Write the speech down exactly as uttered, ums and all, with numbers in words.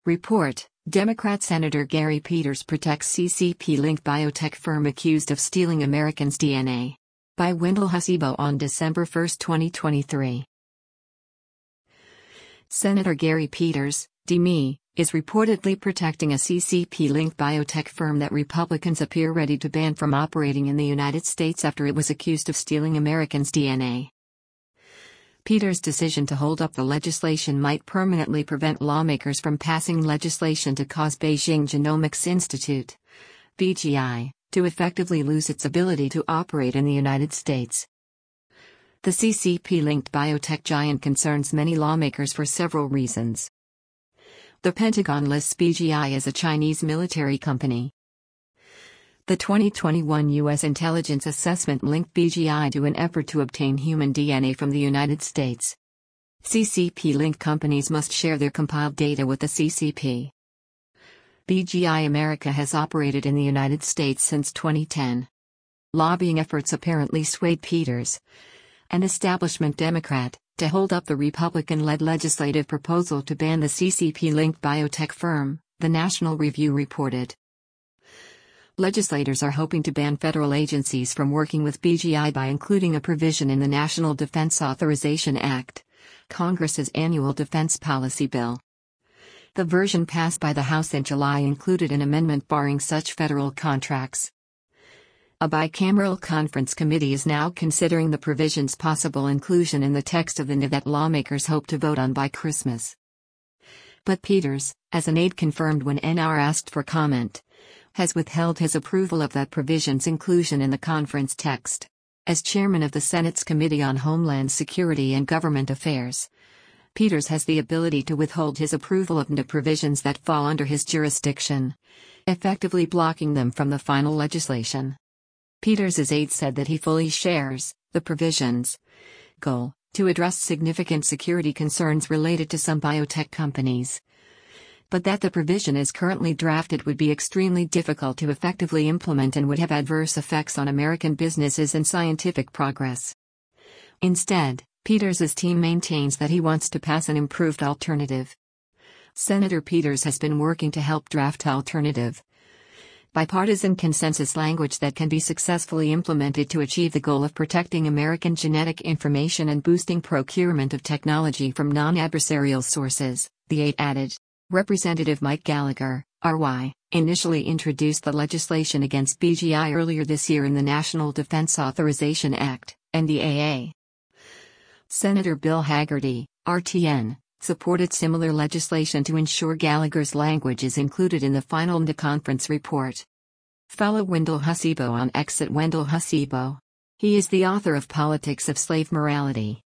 Report: Democrat Senator Gary Peters protects C C P-linked biotech firm accused of stealing Americans' D N A. By Wendell Hasibo on December first, twenty twenty-three. Senator Gary Peters, D M I, is reportedly protecting a C C P-linked biotech firm that Republicans appear ready to ban from operating in the United States after it was accused of stealing Americans' D N A. Peters' decision to hold up the legislation might permanently prevent lawmakers from passing legislation to cause Beijing Genomics Institute, B G I, to effectively lose its ability to operate in the United States. The C C P-linked biotech giant concerns many lawmakers for several reasons. The Pentagon lists B G I as a Chinese military company. The twenty twenty-one U S intelligence assessment linked B G I to an effort to obtain human D N A from the United States. C C P-linked companies must share their compiled data with the C C P. B G I America has operated in the United States since twenty ten. Lobbying efforts apparently swayed Peters, an establishment Democrat, to hold up the Republican-led legislative proposal to ban the C C P-linked biotech firm, the National Review reported. Legislators are hoping to ban federal agencies from working with B G I by including a provision in the National Defense Authorization Act, Congress's annual defense policy bill. The version passed by the House in July included an amendment barring such federal contracts. A bicameral conference committee is now considering the provision's possible inclusion in the text of the N D A that lawmakers hope to vote on by Christmas. But Peters, as an aide confirmed when N R asked for comment, has withheld his approval of that provision's inclusion in the conference text. As chairman of the Senate's Committee on Homeland Security and Government Affairs, Peters has the ability to withhold his approval of N D A provisions that fall under his jurisdiction, effectively blocking them from the final legislation. Peters' aide said that he fully shares the provision's goal to address significant security concerns related to some biotech companies, but that the provision as currently drafted would be extremely difficult to effectively implement and would have adverse effects on American businesses and scientific progress. Instead, Peters' team maintains that he wants to pass an improved alternative. Senator Peters has been working to help draft alternative, bipartisan consensus language that can be successfully implemented to achieve the goal of protecting American genetic information and boosting procurement of technology from non-adversarial sources, the aide added. Representative Mike Gallagher, R Y, initially introduced the legislation against B G I earlier this year in the National Defense Authorization Act, N D A A. Senator Bill Hagerty, R T N, supported similar legislation to ensure Gallagher's language is included in the final N D A conference report. Follow Wendell Hasibo on X at Wendell Hasibo. He is the author of Politics of Slave Morality.